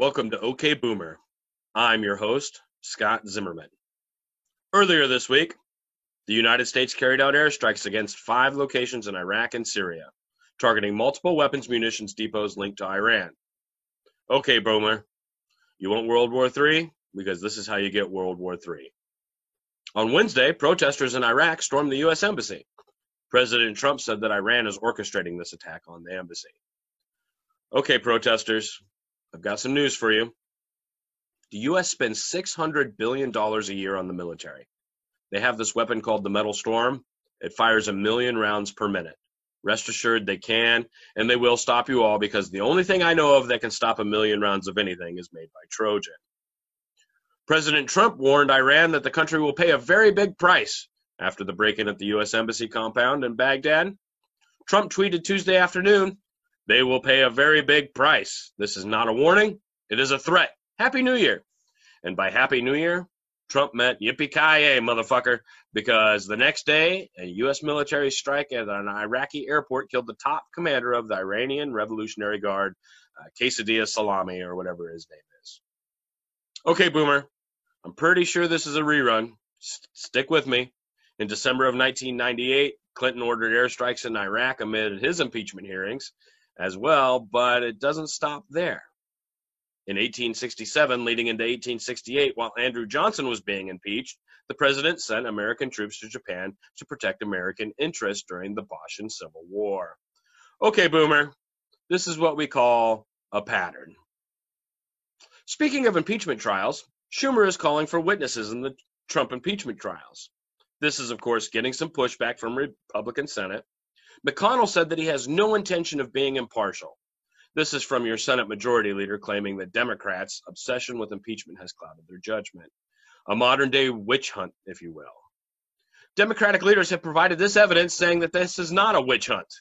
welcome to OK Boomer. I'm your host, Scott Zimmerman. Earlier this week, the United States carried out airstrikes against 5 locations in Iraq and Syria, targeting multiple weapons munitions depots linked to Iran. OK Boomer, you want World War III? Because this is how you get World War III. On Wednesday, protesters in Iraq stormed the U.S. Embassy. President Trump said that Iran is orchestrating this attack on the embassy. Okay, protesters, I've got some news for you. The U.S. spends $600 billion a year on the military. They have this weapon called the Metal Storm. It fires 1 million rounds per minute. Rest assured they can, and they will stop you all, because the only thing I know of that can stop 1 million rounds of anything is made by Trojan. President Trump warned Iran that the country will pay a very big price after the break-in at the U.S. Embassy compound in Baghdad. Trump tweeted Tuesday afternoon, "They will pay a very big price. This is not a warning. It is a threat. Happy New Year." And by Happy New Year, Trump meant yippee-ki-yay, motherfucker, because the next day, a U.S. military strike at an Iraqi airport killed the top commander of the Iranian Revolutionary Guard, Quesadilla Salami, or whatever his name is. Okay, Boomer, I'm pretty sure this is a rerun. Stick with me. In December of 1998, Clinton ordered airstrikes in Iraq amid his impeachment hearings as well, but it doesn't stop there. In 1867, leading into 1868, while Andrew Johnson was being impeached, the president sent American troops to Japan to protect American interests during the Bosnian Civil War. Okay, Boomer, this is what we call a pattern. Speaking of impeachment trials, Schumer is calling for witnesses in the Trump impeachment trials. This is, of course, getting some pushback from Republican Senate. McConnell said that he has no intention of being impartial. This is from your Senate Majority Leader claiming that Democrats' obsession with impeachment has clouded their judgment. A modern-day witch hunt, if you will. Democratic leaders have provided this evidence, saying that this is not a witch hunt.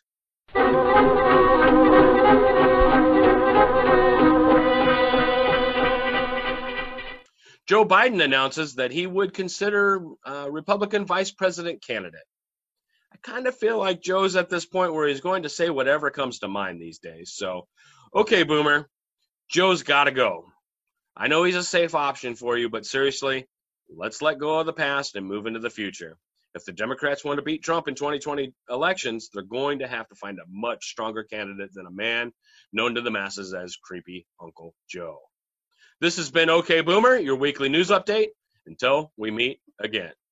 Joe Biden announces that he would consider a Republican vice president candidate. I kind of feel like Joe's at this point where he's going to say whatever comes to mind these days. So, okay, Boomer, Joe's got to go. I know he's a safe option for you, but seriously, let's let go of the past and move into the future. If the Democrats want to beat Trump in 2020 elections, they're going to have to find a much stronger candidate than a man known to the masses as Creepy Uncle Joe. This has been OK Boomer, your weekly news update. Until we meet again.